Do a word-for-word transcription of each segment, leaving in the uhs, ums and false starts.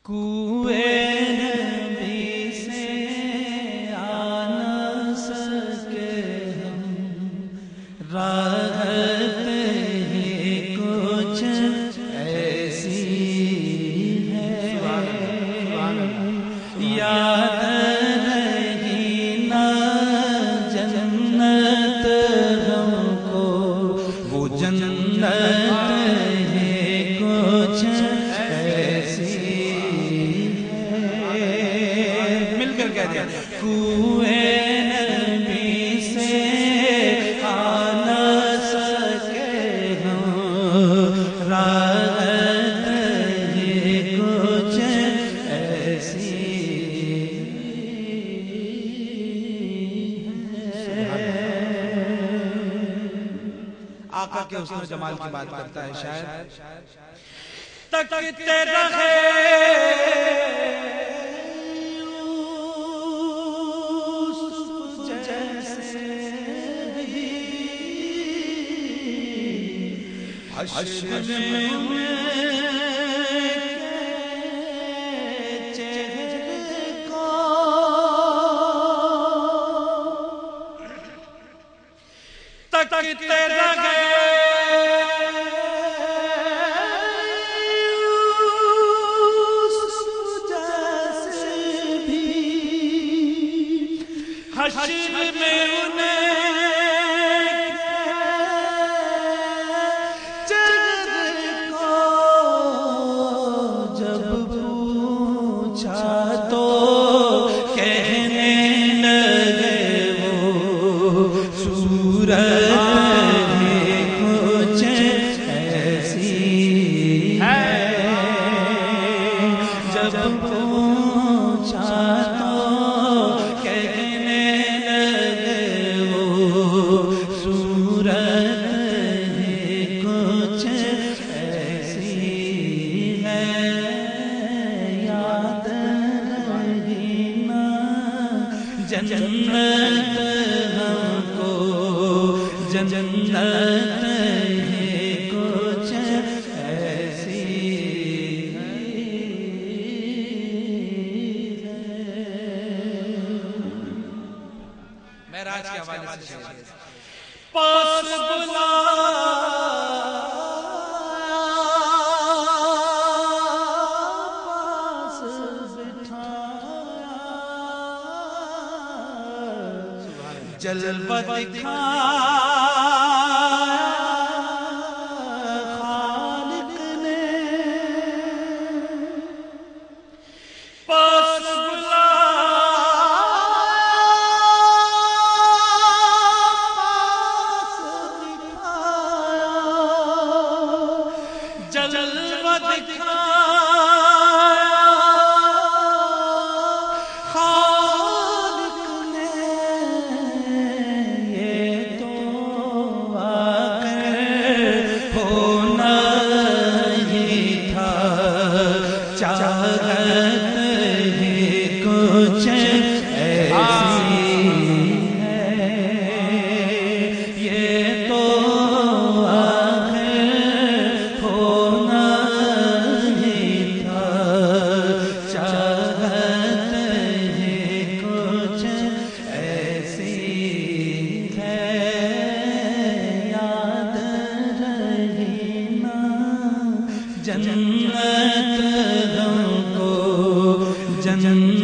کوئے نبی سے آ نہ سکے ہم، راحت ہی کچھ ایسی ہے، یاد رہی نہ جنت ہم کو، وہ جنت ہے کچھ ایسی ہے، مل کر کہتے ہیں کوئے نبی سے آ نہ سکے ہم، راحت ہے کچھ ایسی ہے۔ آقا کے حسن و جمال کی بات کرتا ہے شاعر، تکتے رہے یوسف جیسے بھی، حشر میں انہیں کے چہرے کو تکتے رہے حشر میں انہیں چہرے کو جب پوچھا تو کہنے لگے وہ صورت ہے کچھ ایسی ہے، جب پوچھا تو جنت ہم کو، جنت ہے کچھ ایسی ہے۔ معراج کے حوالے سے پاس بلا جلوہ دکھایا خالق نے، پاس بلایا پاس دکھایا، جلوہ دکھایا کچھ ایسی ہے، یہ تو آخر ہونا ہی تھا، چاہت ہے کچھ ایسی ہے، یاد رہی نا جنت ہم کو، جنت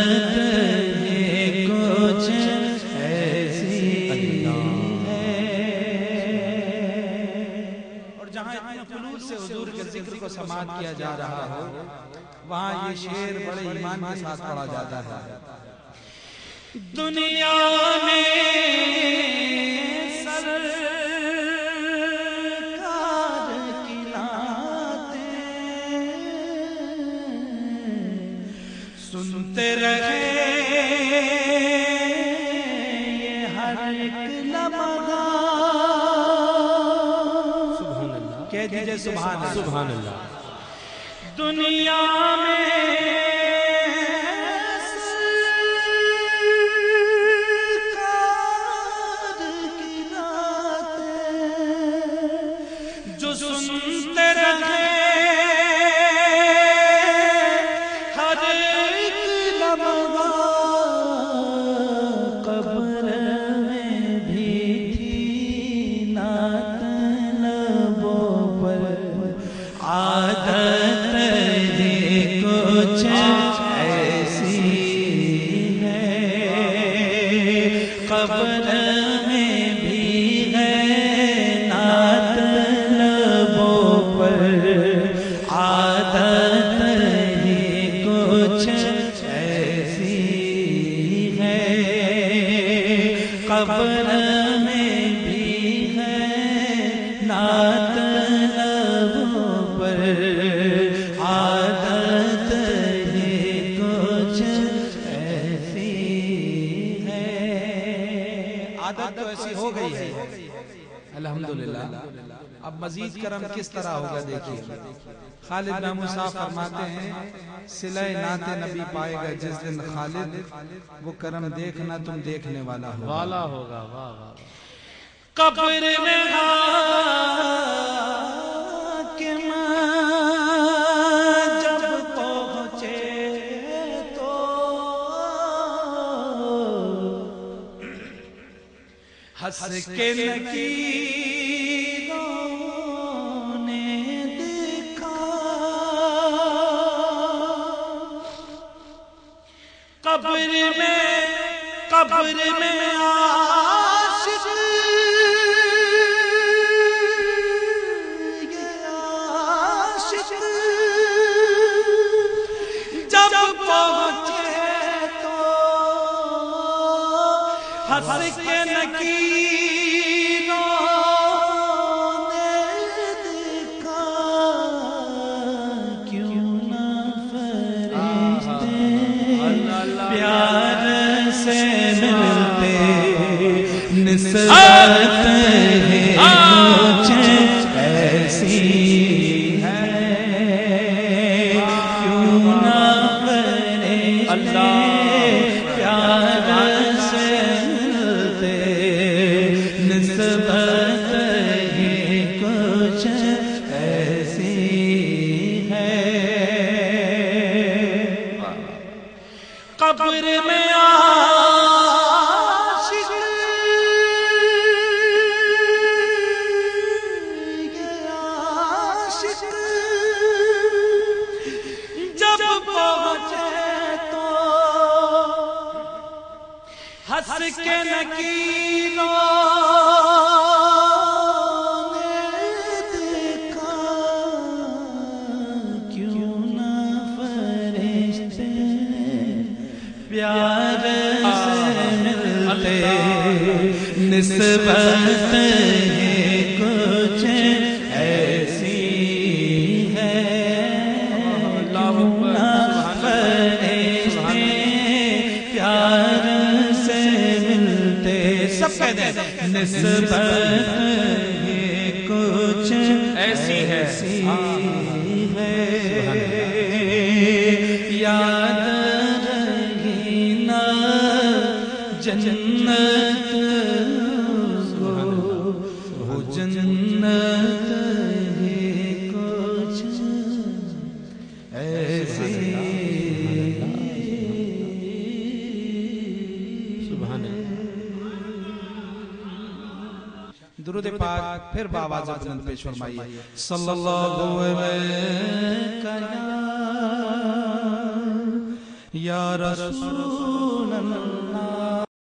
ہے کچھ ایسی ہے۔ اور جہاں اتنے خلوص سے حضور کے ذکر کو سماعت کیا جا رہا ہو، وہاں یہ شعر بڑے ایمان کے ساتھ پڑھا جاتا ہے، دنیا میں سنتے رہے یہ ہر ایک لمحہ، سبحان اللہ کہہ دیجئے سبحان اللہ، سبحان اللہ، دنیا میں سرکار کی راتیں جو سنتے رہے کچھ ایسی ہے، قبر میں بھی ہے نعت لبوں پر، عادت ہی کچھ ایسی ہے، قبر میں بھی ہے نعت لبوں پر، عادت ہی کچھ ایسی ہے۔ عادت تو ایسی ہو گئی ہے الحمدللہ، اب مزید کرم کس طرح ہوگا دیکھیے۔ خالد محمود صاحب فرماتے ہیں صلہ نعت نبی پائے گا جس دن خالد، وہ کرم دیکھنا تم دیکھنے والا ہوگا، والا ہوگا۔ واہ واہ، قبر میں حاکم جب پہنچے تو ہنس کے نکیروں نے دیکھا، قبر میں قبر میں عاشق یہ عاشق جب پہنچے تو ہنس کے نکیروں نے دیکھا، کیوں نہ فرشتے پیار سے ملتے، نسبت ہے کچھ ایسی ہے، کیوں نہ فرشتے پیار سے ملتے، نسبت ہے کچھ ایسی ہے، قبر میں عاشق یہ عاشق جب پہنچے تو ہنس کے نکیروں نے دیکھا، کیوں نہ فرشتے پیار سے ملتے، نسبت ہے کچھ ایسی ہے، کیوں نہ فرشتے پیار سے ملتے، سب کہہ دیں نسبت ہے کچھ ایسی ہے، یاد جنت کو، وہ جنت ہے کچھ ایسی۔ سبحان اللہ، درود پاک پھر بآواز بلند پیش فرمائیے، صلی اللہ علیہ یا رسول